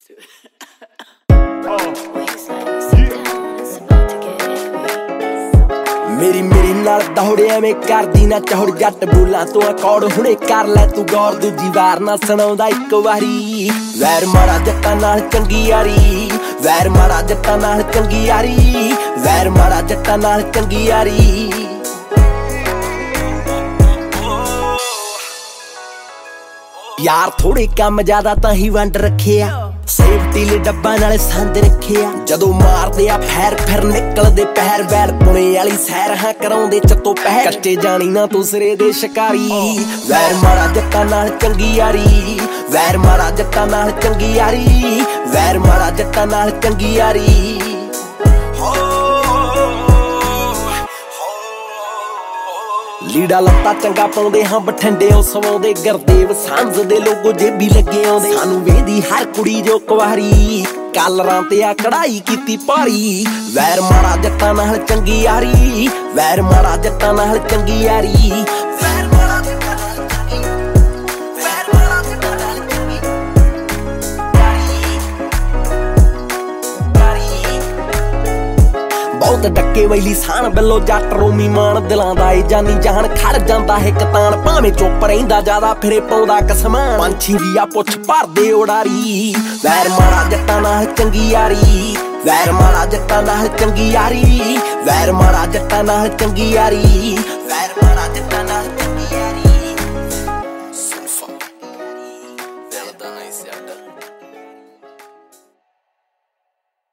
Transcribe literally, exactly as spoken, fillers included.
मेरी मेरी नाल दौड़िया में कर दी ना चौड़ जट बोला तू अकौड़ हुणे कर लै तू गौर दूजी वार ना सुणाउंदा इक वारी वैर माड़ा जट्टां नाल चंगी यारी वैर माड़ा जट्टां नाल चंगी यारी वैर माड़ा जट्टां नाल चंगी यारी यार थोड़े कम ज्यादा तां ही वंड रखिया सेफ्टी ले डब्बा नाले संद रखिया जदों मारदे आ फैर फिर निकलदे पैर वैर पुणे वाली सैर हां कराउंदे चत्तो पैर कच्चे जानी ना दूसरे दे शिकारी वैर माड़ा जट्टां नाल चंगी यारी वैर माड़ा जट्टां नाल चंगी यारी वैर माड़ा जट्टां नाल चंगी यारी लीड़ा लत्ता चंगा पाउंदे हां बठंडे सवाउंदे गुरदेव सांझ दे लोगो जेबी लगे आउंदे सानू वेंदी हर कुड़ी जो कुवारी कालरां ते आ कढ़ाई कीती भारी वैर माड़ा जट्टां नाल चंगी यारी वैर माड़ा जट्टां नाल चंगी यारी वैर माड़ा जट्टां नाल चंगी वैर माड़ा जट्टां नाल चंगी बहुत डके वैली साण बिलो जट रोमी मान दिलां दा ए जानी जान खड़ जांदा है कतान भावें चुप रहिंदा ज्यादा फिरे पाउंदा कसमान पंछी दी आ पुछ भरदे उड़ारी वैर माड़ा जट्टां नाल चंगी यारी वैर माड़ा जट्टां नाल चंगी यारी वैर माड़ा जट्टां नाल चंगी यारी